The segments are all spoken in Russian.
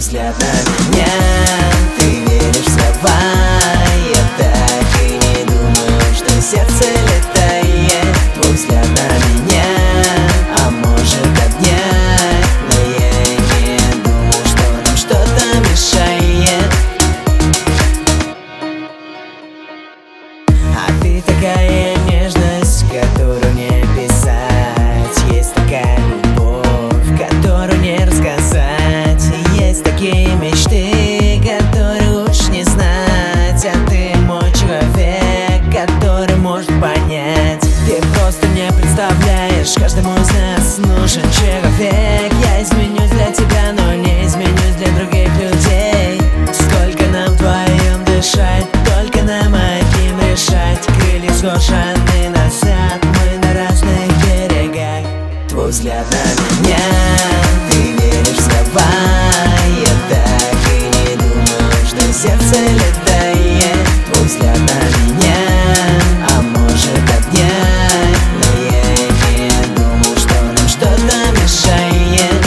взгляд на меня, ты веришь в слова. Я так и не думал, что сердце летает. Твой взгляд на меня, а может обнять. Но я и не думал, что нам что-то мешает. А ты такая нежность, которую не описать. Есть такая любовь, которую не рассказать. Есть такие мечты, которые лучше не знать. А ты мой человек, который может понять. Ты просто не представляешь, каждому из нас нужен человек. Я изменюсь для тебя, но не изменюсь для других людей. Сколько нам вдвоем дышать, только нам одним решать. Крылья сложены назад, мы на разных берегах. Твой взгляд на меня, ты веришь в слова. Я так и не думал, что сердце летает. Твой взгляд на меня, а может обнять. Но я и не думал, что нам что-то мешает.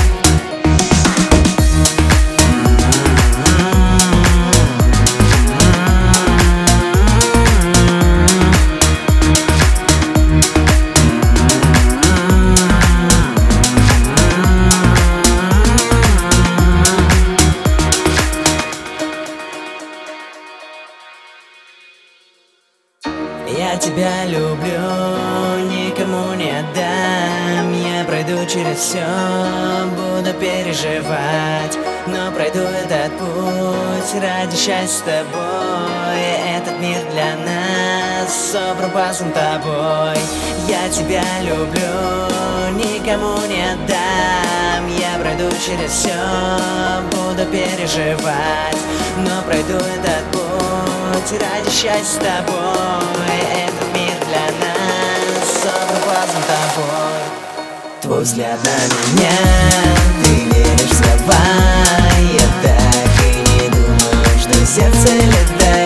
Я тебя люблю, никому не отдам. Я пройду через все, буду переживать. Но пройду этот путь ради счастья с тобой. Этот мир для нас собран пазлом тобой. Я тебя люблю, никому не отдам. Я пройду через все, буду переживать. Но пройду этот путь ради счастья с тобой. Этот мир для нас собран пазлом тобой. Твой взгляд на меня, ты веришь в слова. Я так и не думал, что сердце летает.